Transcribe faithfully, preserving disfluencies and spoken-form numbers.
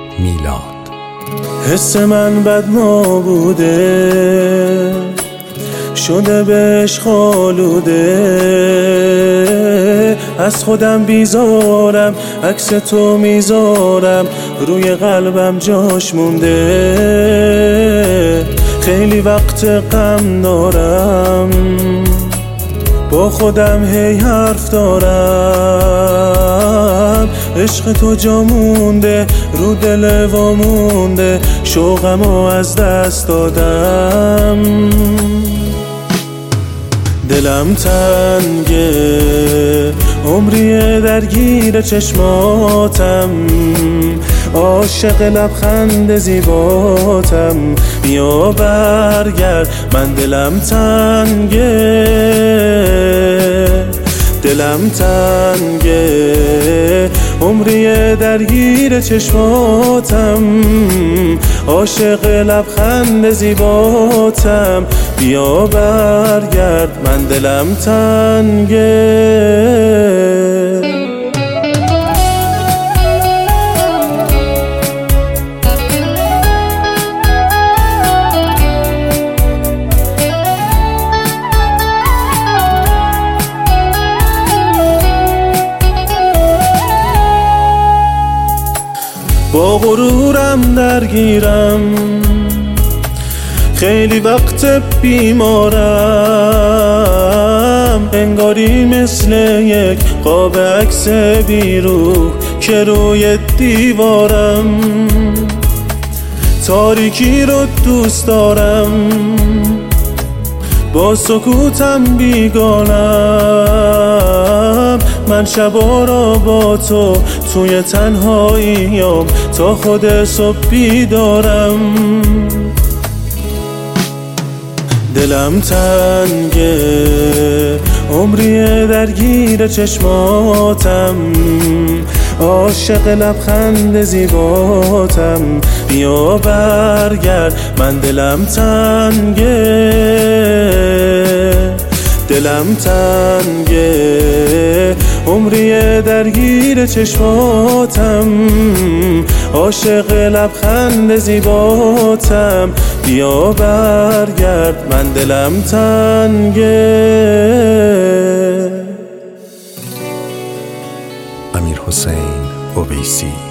میلاد. حس من بد نابوده شده بهش خالوده، از خودم بیزارم عکس تو میذارم روی قلبم جاش مونده. خیلی وقت غم دارم با خودم هی حرف دارم، عشق تو جا مونده رو دل وامونده، شوقمو از دست دادم. دلم تنگه عمریه درگیر چشماتم، عاشق لبخند زیباتم، بیا برگرد من دلم تنگه، دلم تنگه عمریه درگیر چشماتم، عاشق لبخند زیباتم، بیا برگرد من دلم تنگه. با غرورم درگیرم خیلی وقت بیمارم، انگاری مثل یک قاب عکس بیروح که روی دیوارم، تاریکی رو دوست دارم با سکوتم بیگانم، من شبا را با تو توی تنهاییم تا خود صبح بیدارم. دلم تنگه عمریه درگیر چشماتم، عاشق لبخند زیباتم، بیا برگرد من دلم تنگه، دلم تنگه عمریه درگیر چشماتم، عاشق لبخند زیباتم، بیا برگرد من دلم تنگه. امیرحسین اویسی.